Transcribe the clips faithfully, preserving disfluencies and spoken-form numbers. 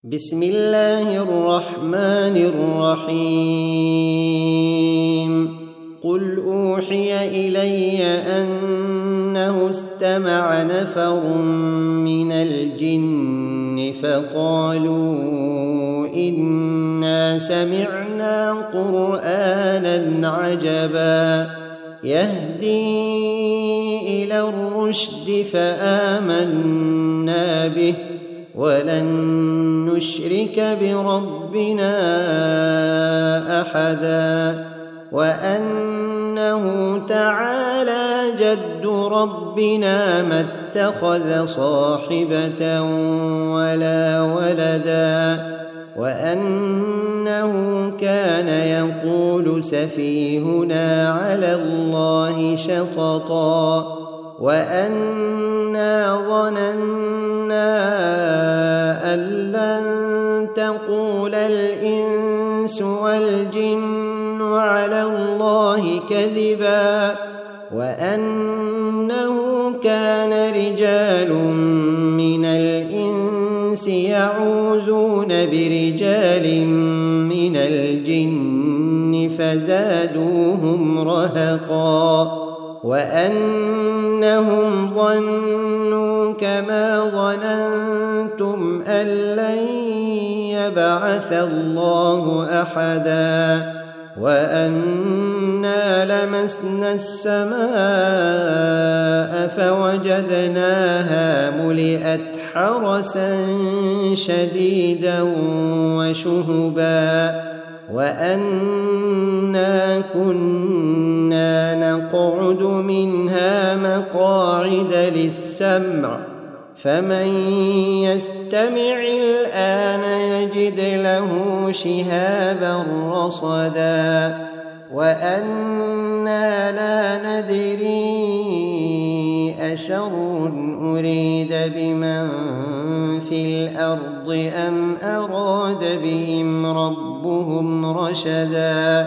بسم الله الرحمن الرحيم قل أوحي إلي أنه استمع نفر من الجن فقالوا إنا سمعنا قرآنا عجبا يهدي إلى الرشد فآمنا به ولن نشرك بربنا أحدا وأنه تعالى جد ربنا ما اتخذ صاحبة ولا ولدا وأنه كان يقول سفيهنا على الله شططا وأنا ظننا أن لن تقول الإنس والجن على الله كذبا وأنه كان رجال من الإنس يعوذون برجال من الجن فزادوهم رهقا وأنهم ظنوا كما ظننتم أن لن يبعث الله أحدا وأنا لمسنا السماء فوجدناها ملئت حرسا شديدا وشهبا وأنا كنا نقعد منها مقاعد للسمع فمن يستمع الآن يجد له شهابا رصدا وأنا لا ندري أشر أريد بمن في الأرض أم أراد بهم ربهم رشدا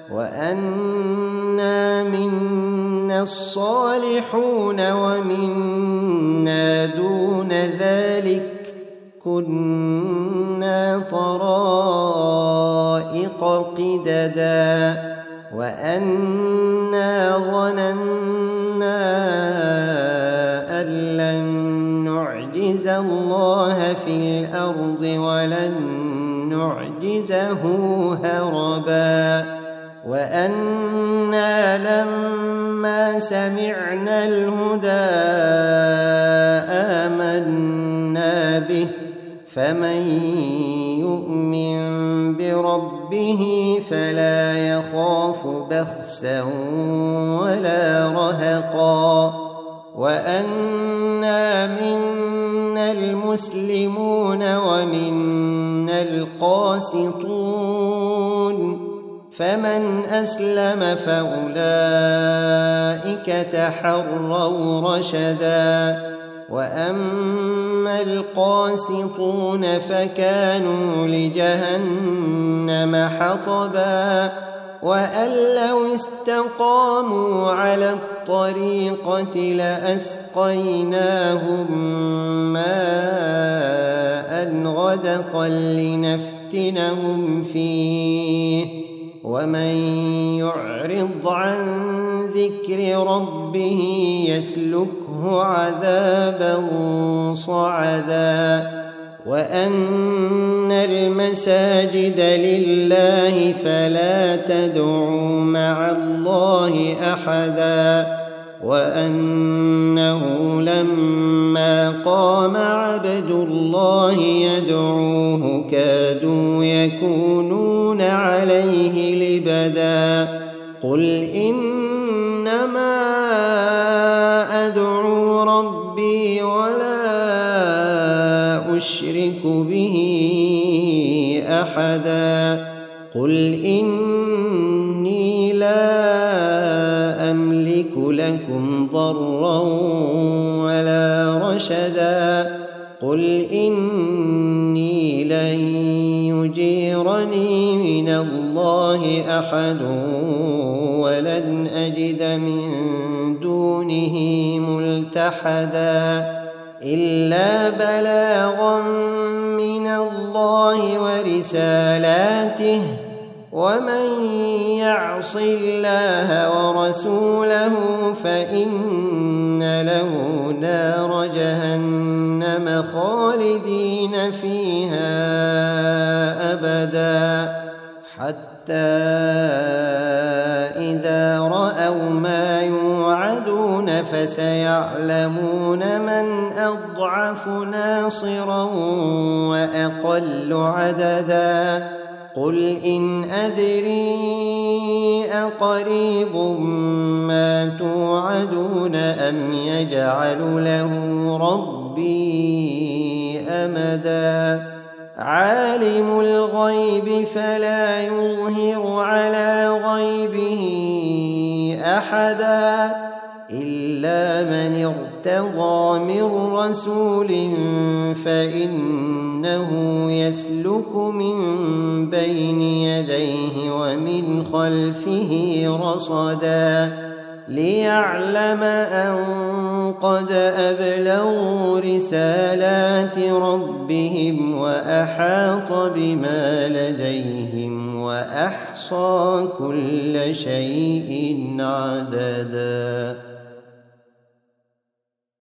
وأنا منا الصالحون ومنا دون ذلك كنا طرائق قددا وأنا ظننا أن لن نعجز الله في الأرض ولن نعجزه هربا وأنا لما سمعنا الهدى آمنا به فمن يؤمن بربه فلا يخاف بخسا ولا رهقا وأنا منا المسلمون ومنا القاسطون فمن أسلم فأولئك تحروا رشدا وأما القاسطون فكانوا لجهنم حطبا وأن لو استقاموا على الطريقة لأسقيناهم ماء غدقا لنفتنهم فيه ومن يعرض عن ذكر ربه يسلكه عذابا صعدا وأن المساجد لله فلا تدعوا مع الله أحدا وأنه لما قام عبد الله يدعوه كادوا يكونون عليه لبدا قل إنما أدعو ربي ولا أشرك به أحدا قل إني لا أملك لكم ضرا ولا رشدا قل إني لن يجيرني من الله أحد ولن أجد من دونه ملتحدا إلا بلاغا من الله الله ورسالاته ومن يعص الله ورسوله فإن له نار جهنم خالدين فيها أبدا حتى إذا رأوا ما يوعدون فسيعلمون من أضعف ناصرا وأقل عددا قل إن أدري أقريب ما توعدون أم يجعل له ربي أمدا عالم الغيب فلا يظهر على غيبه أحدا إلا من ارتضى من رسول فإنه يسلك من بين يديه ومن خلفه رصدا ليعلم أن قد أبلغوا رسالات ربهم وأحاط بما لديهم وأحصى كل شيء عددا.